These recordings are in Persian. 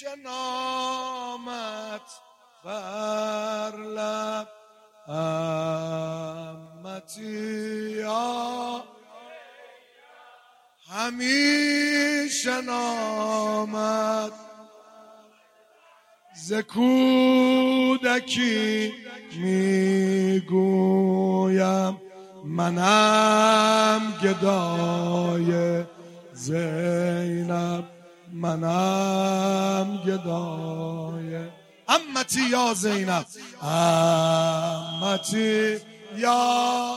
نامت بر لب امتی یا همیشه نامت ز کودکی میگویم منم گدای زینب منم گدای امتی یا زینب امتی یا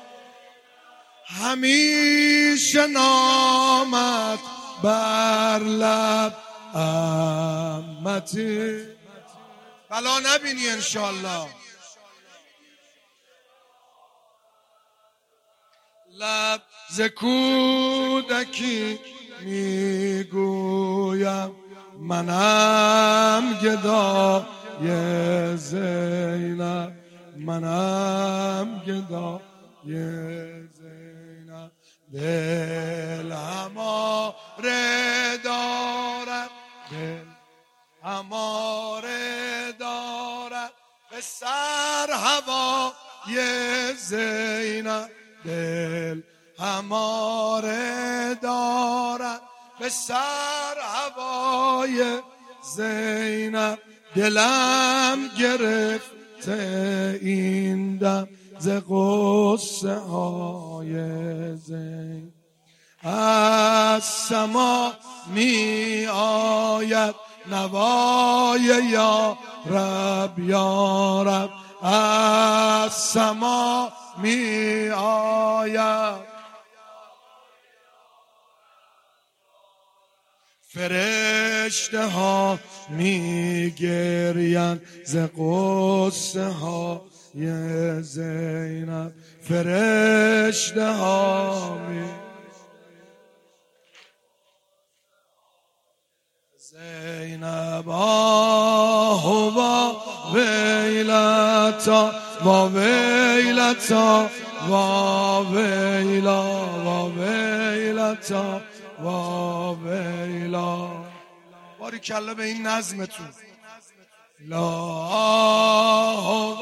همیشه نامت بر لب امتی بلا نبینی انشالله لب ز کودکی میگویم منم گدای زینب منم گدای زینب دل هماره دارد دل هماره دارد به سر هوای زینب دل هماره دارد به سر هوای زینب دلم گرفته این دم ز غصه های زینب از سما می آید نوای یا رب از سما می آید فرشته ها می گریند ز غصه های زینب فرشته ها می زینب آه و ویلتا و ویلتا و ویلا و ویلتا و ویلا باری کلا به این نظمتون لا و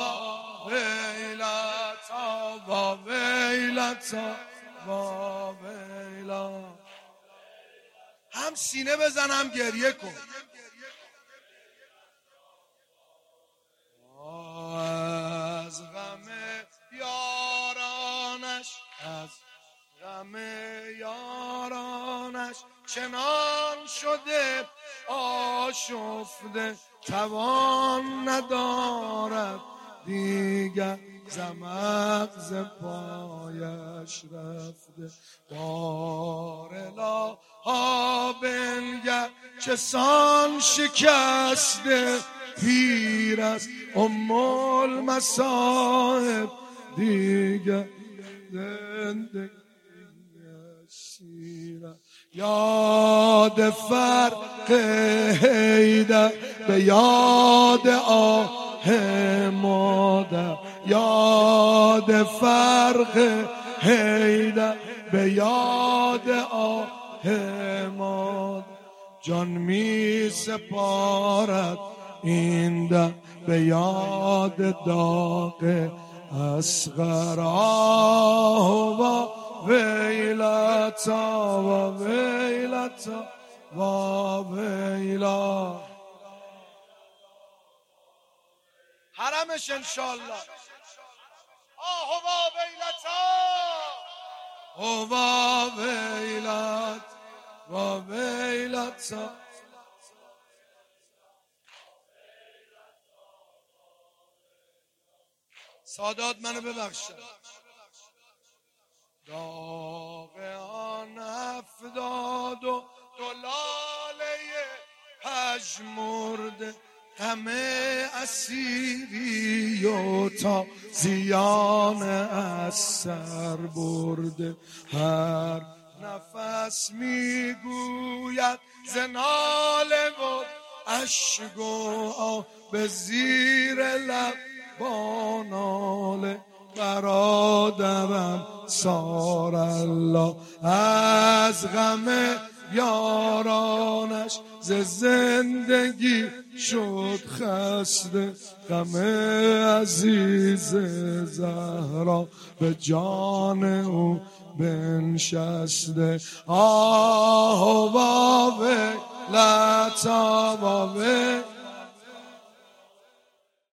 ویلتا و ویلتا و ویلا هم سینه بزنم گریه کن از غم یارانش از غم یارانش چنان شده آشفته توان ندارد دیگر زمق ز پایش رفته بارلا ها بنگر چه سان شکسته پیر از المصائب دیگر زندگی شیرم یاد فرق حیدر به یاد آه مادر یاد فرق حیدر به یاد آه مادر جان می سپارد این دم به یاد داغ اصغر آه و ویلتا و ویلتا و ویلا حرمش انشالله آه و ویلتا و ویلت و ویلتا سادات منو ببخشن داغ آن افداد و دلاله پژمرده همه اسیری و تا زیان از سر برده هر نفس میگوید زناله و اشک و آه به زیر لب با ناله برادرم سار الله از غم یارانش ز زندگی شد خسته، غم عزیز زهرا به جان او بنشسته. آه واوی لتا واوی